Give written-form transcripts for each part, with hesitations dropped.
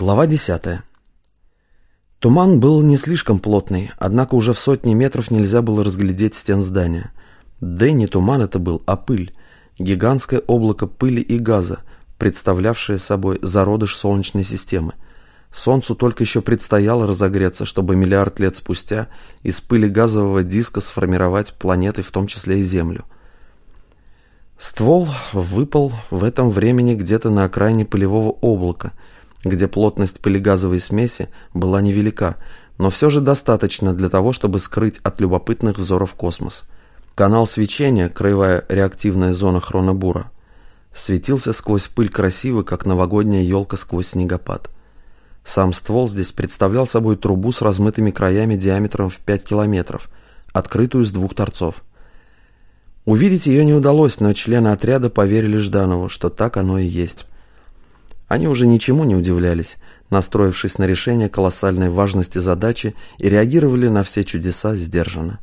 Глава 10. Туман был не слишком плотный, однако уже в сотни метров нельзя было разглядеть стен здания. Да и не туман это был, а пыль. Гигантское облако пыли и газа, представлявшее собой зародыш Солнечной системы. Солнцу только еще предстояло разогреться, чтобы миллиард лет спустя из пыли газового диска сформировать планеты, в том числе и Землю. Ствол выпал в этом времени где-то на окраине пылевого облака, где плотность пылегазовой смеси была невелика, но все же достаточно для того, чтобы скрыть от любопытных взоров космос. Канал свечения, краевая реактивная зона хронобура, светился сквозь пыль красиво, как новогодняя елка сквозь снегопад. Сам ствол здесь представлял собой трубу с размытыми краями диаметром в 5 километров, открытую с двух торцов. Увидеть ее не удалось, но члены отряда поверили Жданову, что так оно и есть. Они уже ничему не удивлялись, настроившись на решение колоссальной важности задачи, и реагировали на все чудеса сдержанно.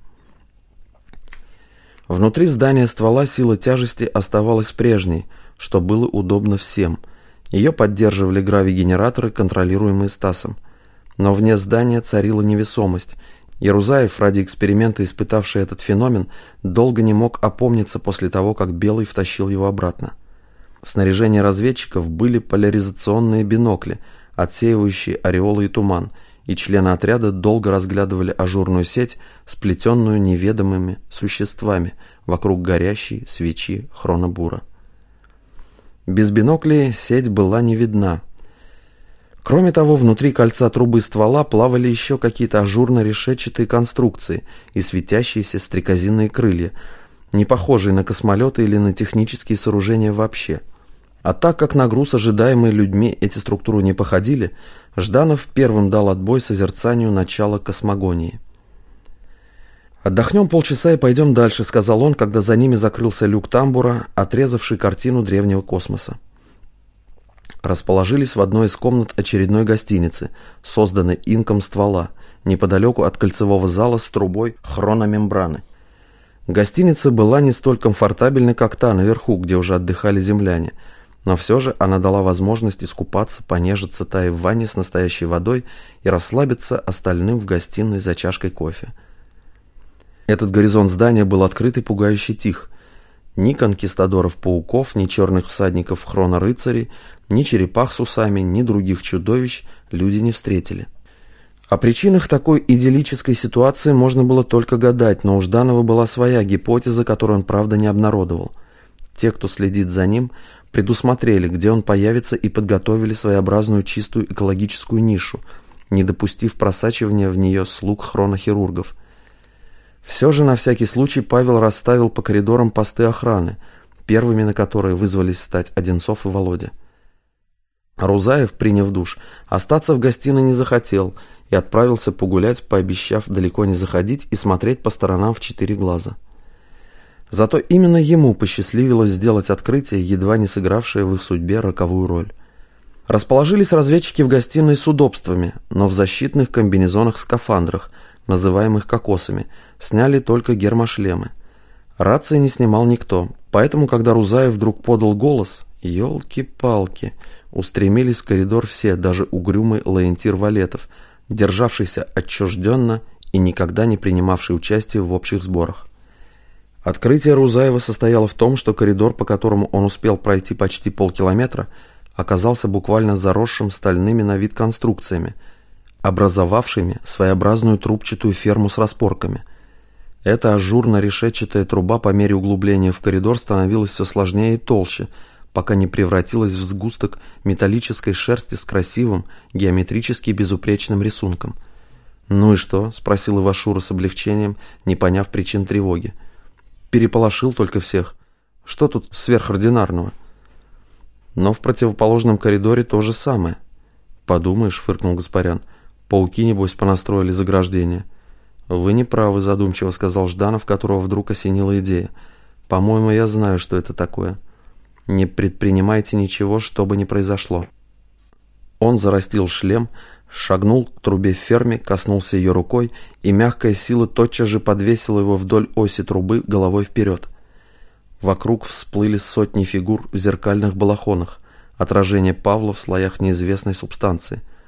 Внутри здания ствола сила тяжести оставалась прежней, что было удобно всем. Ее поддерживали гравигенераторы, контролируемые Стасом. Но вне здания царила невесомость. Ярузаев, ради эксперимента испытавший этот феномен, долго не мог опомниться после того, как Белый втащил его обратно. В снаряжении разведчиков были поляризационные бинокли, отсеивающие ореолы и туман, и члены отряда долго разглядывали ажурную сеть, сплетенную неведомыми существами вокруг горящей свечи хронобура. Без биноклей сеть была не видна. Кроме того, внутри кольца трубы ствола плавали еще какие-то ажурно-решетчатые конструкции и светящиеся стрекозиные крылья, не похожие на космолеты или на технические сооружения вообще. А так как на груз, ожидаемый людьми, эти структуры не походили, Жданов первым дал отбой созерцанию начала космогонии. «Отдохнем полчаса и пойдем дальше», — сказал он, когда за ними закрылся люк тамбура, отрезавший картину древнего космоса. Расположились в одной из комнат очередной гостиницы, созданной инком ствола, неподалеку от кольцевого зала с трубой хрономембраны. Гостиница была не столь комфортабельной, как та наверху, где уже отдыхали земляне, но все же она дала возможность искупаться, понежиться тая в ванне с настоящей водой и расслабиться остальным в гостиной за чашкой кофе. Этот горизонт здания был открыт и пугающе тих. Ни конкистадоров-пауков, ни черных всадников-хронорыцарей, ни черепах с усами, ни других чудовищ люди не встретили. О причинах такой идиллической ситуации можно было только гадать, но у Жданова была своя гипотеза, которую он, правда, не обнародовал. Те, кто следит за ним, предусмотрели, где он появится, и подготовили своеобразную чистую экологическую нишу, не допустив просачивания в нее слуг хронохирургов. Все же на всякий случай Павел расставил по коридорам посты охраны, первыми на которые вызвались стать Одинцов и Володя. Рузаев, приняв душ, остаться в гостиной не захотел и отправился погулять, пообещав далеко не заходить и смотреть по сторонам в 4 глаза. Зато именно ему посчастливилось сделать открытие, едва не сыгравшее в их судьбе роковую роль. Расположились разведчики в гостиной с удобствами, но в защитных комбинезонах-скафандрах, называемых кокосами, сняли только гермошлемы. Рации не снимал никто, поэтому, когда Рузаев вдруг подал голос, елки-палки, устремились в коридор все, даже угрюмый Леонтир Валетов, державшийся отчужденно и никогда не принимавший участие в общих сборах. Открытие Рузаева состояло в том, что коридор, по которому он успел пройти почти полкилометра, оказался буквально заросшим стальными на вид конструкциями, образовавшими своеобразную трубчатую ферму с распорками. Эта ажурно-решетчатая труба по мере углубления в коридор становилась все сложнее и толще, пока не превратилась в сгусток металлической шерсти с красивым, геометрически безупречным рисунком. «Ну и что?» — спросил Ивашура с облегчением, не поняв причин тревоги. «Переполошил только всех. Что тут сверхординарного?» Но в противоположном коридоре то же самое. «Подумаешь», — фыркнул Гаспарян, — «пауки, небось, понастроили заграждение». «Вы не правы», — задумчиво сказал Жданов, которого вдруг осенила идея. «По-моему, я знаю, что это такое. Не предпринимайте ничего, что бы ни произошло». Он зарастил шлем, шагнул к трубе в ферме, коснулся ее рукой, и мягкая сила тотчас же подвесила его вдоль оси трубы головой вперед. Вокруг всплыли сотни фигур в зеркальных балахонах, отражение Павла в слоях неизвестной субстанции.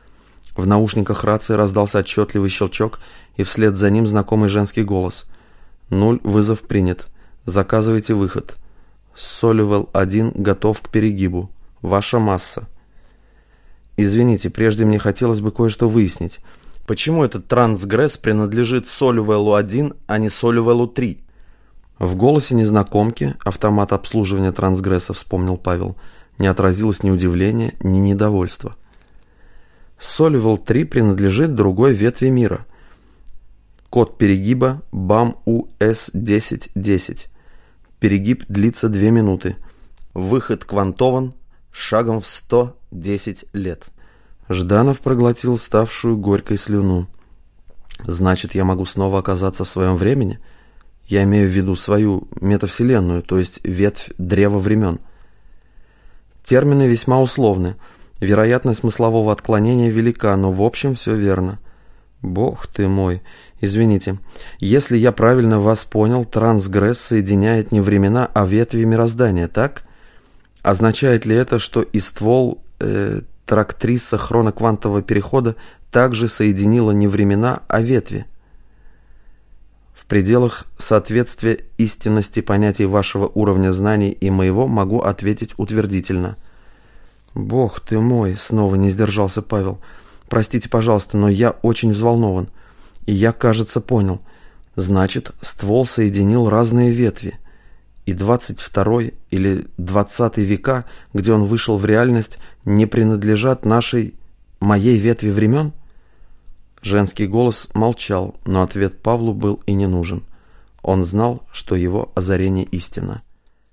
В наушниках рации раздался отчетливый щелчок, и вслед за ним знакомый женский голос. «0, вызов принят. Заказывайте выход. Соливелл-1 готов к перегибу. Ваша масса». «Извините, прежде мне хотелось бы кое-что выяснить. Почему этот трансгресс принадлежит Соливеллу-1, а не Соливеллу-3?» В голосе незнакомки, автомат обслуживания трансгресса, вспомнил Павел, не отразилось ни удивления, ни недовольства. Соливелл-3 принадлежит другой ветви мира. Код перегиба БАМ-УС-1010. Перегиб длится 2 минуты. Выход квантован шагом в 110 лет. Жданов проглотил ставшую горькой слюну. «Значит, я могу снова оказаться в своем времени? Я имею в виду свою метавселенную, то есть ветвь древа времен». Термины весьма условны. Вероятность смыслового отклонения велика, но в общем все верно. Бог ты мой. Извините. Если я правильно вас понял, трансгресс соединяет не времена, а ветви мироздания, так? Означает ли это, что и ствол трактриса хроноквантового перехода также соединила не времена, а ветви? В пределах соответствия истинности понятий вашего уровня знаний и моего могу ответить утвердительно. «Бог ты мой!» — снова не сдержался Павел. «Простите, пожалуйста, но я очень взволнован. И я, кажется, понял. Значит, ствол соединил разные ветви. И 22 или 20 века, где он вышел в реальность, не принадлежат моей ветви времен?» Женский голос молчал, но ответ Павлу был и не нужен. Он знал, что его озарение истина.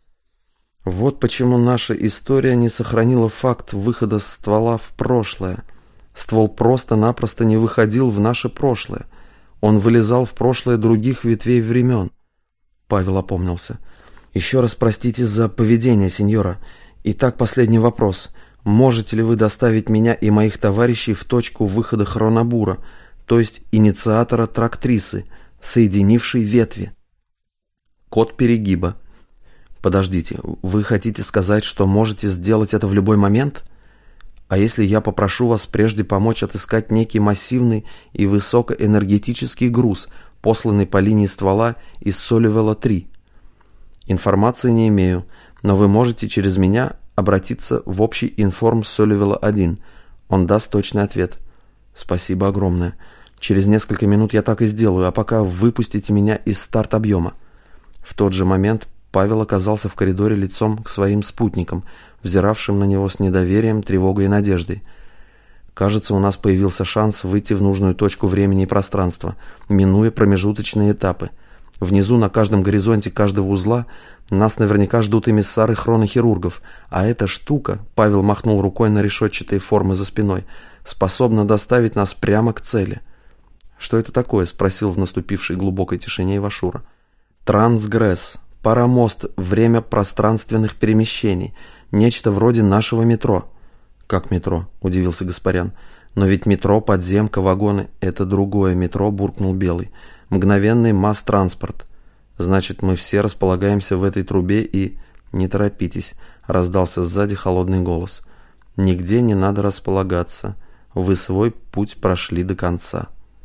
Вот почему наша история не сохранила факт выхода ствола в прошлое. Ствол просто-напросто не выходил в наше прошлое. Он вылезал в прошлое других ветвей времен. Павел опомнился. «Еще раз простите за поведение, сеньора. Итак, последний вопрос. Можете ли вы доставить меня и моих товарищей в точку выхода хронобура, то есть инициатора трактрисы, соединившей ветви?» Код перегиба. «Подождите, вы хотите сказать, что можете сделать это в любой момент? А если я попрошу вас прежде помочь отыскать некий массивный и высокоэнергетический груз, посланный по линии ствола из Соливелла-3? Информации не имею, но вы можете через меня обратиться в общий информ Соливелла-1. Он даст точный ответ». «Спасибо огромное. Через несколько минут я так и сделаю, а пока выпустите меня из старт-объема». В тот же момент Павел оказался в коридоре лицом к своим спутникам, взиравшим на него с недоверием, тревогой и надеждой. «Кажется, у нас появился шанс выйти в нужную точку времени и пространства, минуя промежуточные этапы. Внизу на каждом горизонте каждого узла нас наверняка ждут эмиссары хронохирургов, а эта штука», — Павел махнул рукой на решетчатые формы за спиной, — «способна доставить нас прямо к цели». «Что это такое?» — спросил в наступившей глубокой тишине Ивашура. «Трансгресс. Парамост. Время пространственных перемещений. Нечто вроде нашего метро». «Как метро?» — удивился Гаспарян. «Но ведь метро, подземка, вагоны — это другое метро», — буркнул Белый. «Мгновенный масс-транспорт. Значит, мы все располагаемся в этой трубе и...» «Не торопитесь», — раздался сзади холодный голос. «Нигде не надо располагаться. Вы свой путь прошли до конца».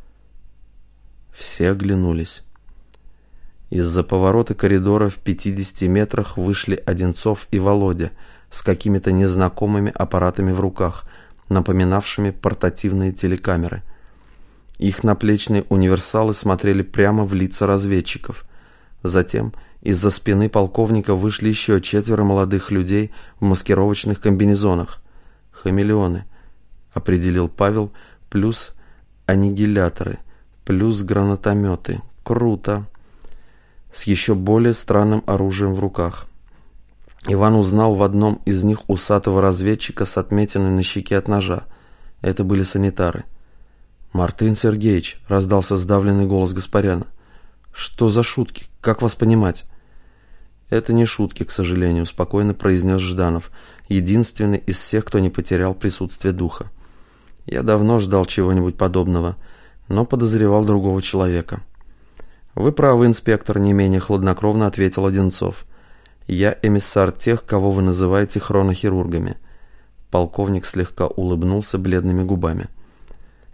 Все оглянулись. Из-за поворота коридора в 50 метрах вышли Одинцов и Володя с какими-то незнакомыми аппаратами в руках, напоминавшими портативные телекамеры. Их наплечные универсалы смотрели прямо в лица разведчиков. Затем из-за спины полковника вышли еще 4 молодых людей в маскировочных комбинезонах. «Хамелеоны», — определил Павел, плюс аннигиляторы, плюс гранатометы. Круто. С еще более странным оружием в руках. Иван узнал в одном из них усатого разведчика с отметиной на щеке от ножа. Это были санитары. «Мартын Сергеевич», — раздался сдавленный голос Гаспаряна. «Что за шутки? Как вас понимать?» «Это не шутки, к сожалению», — спокойно произнес Жданов, единственный из всех, кто не потерял присутствие духа. «Я давно ждал чего-нибудь подобного, но подозревал другого человека». «Вы правы, инспектор», — не менее хладнокровно ответил Одинцов. «Я эмиссар тех, кого вы называете хронохирургами». Полковник слегка улыбнулся бледными губами.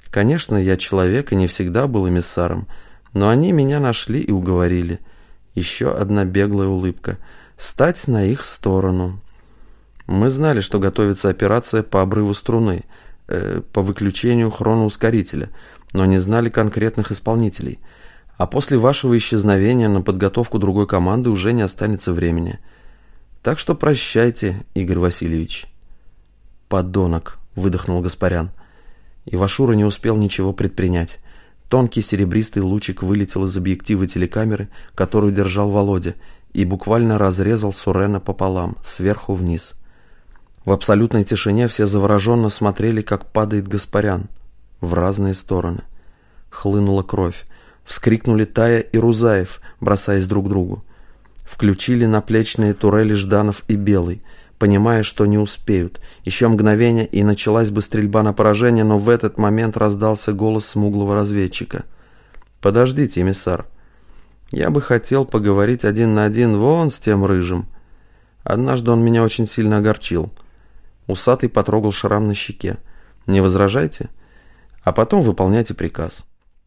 Конечно, я человек и не всегда был эмиссаром, но они меня нашли и уговорили. Еще одна беглая улыбка. Стать на их сторону. Мы знали, что готовится операция по обрыву струны, по выключению хроноускорителя, но не знали конкретных исполнителей. А после вашего исчезновения на подготовку другой команды уже не останется времени. Так что прощайте, Игорь Васильевич. «Подонок», — выдохнул Гаспарян. Ивашура не успел ничего предпринять. Тонкий серебристый лучик вылетел из объектива телекамеры, которую держал Володя, и буквально разрезал Сурена пополам, сверху вниз. В абсолютной тишине все завороженно смотрели, как падает Гаспарян, в разные стороны. Хлынула кровь. Вскрикнули Тая и Рузаев, бросаясь друг к другу. Включили наплечные турели Жданов и Белый, понимая, что не успеют. Еще мгновение, и началась бы стрельба на поражение, но в этот момент раздался голос смуглого разведчика. «Подождите, эмиссар. Я бы хотел поговорить один на один вон с тем рыжим. Однажды он меня очень сильно огорчил». Усатый потрогал шрам на щеке. «Не возражайте? А потом выполняйте приказ».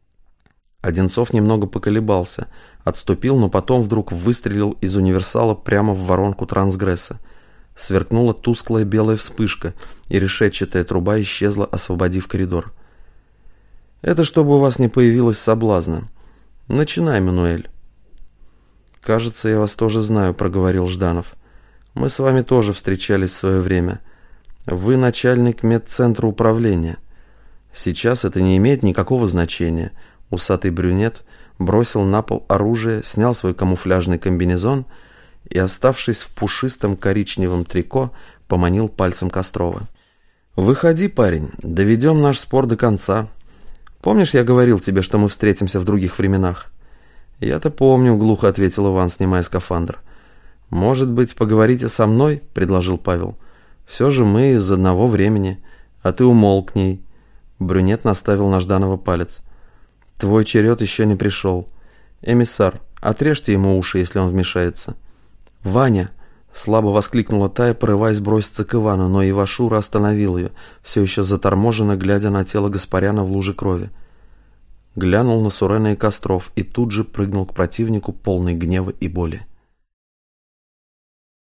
Одинцов немного поколебался, отступил, но потом вдруг выстрелил из универсала прямо в воронку трансгресса. Сверкнула тусклая белая вспышка, и решетчатая труба исчезла, освободив коридор. «Это чтобы у вас не появилось соблазна. Начинай, Мануэль». «Кажется, я вас тоже знаю», — проговорил Жданов. «Мы с вами тоже встречались в свое время. Вы начальник медцентра управления. Сейчас это не имеет никакого значения». Усатый брюнет бросил на пол оружие, снял свой камуфляжный комбинезон и, оставшись в пушистом коричневом трико, поманил пальцем Кострова. «Выходи, парень, доведем наш спор до конца. Помнишь, я говорил тебе, что мы встретимся в других временах?» «Я-то помню», — глухо ответил Иван, снимая скафандр. «Может быть, поговорите со мной?» — предложил Павел. «Все же мы из одного времени, а ты умолкней». Брюнет наставил на Жданова палец. «Твой черед еще не пришел. Эмиссар, отрежьте ему уши, если он вмешается». «Ваня!» — слабо воскликнула Тая, порываясь броситься к Ивану, но Ивашура остановил ее, все еще заторможенно глядя на тело Гаспаряна в луже крови. Глянул на Сурена и Костров и тут же прыгнул к противнику, полный гнева и боли.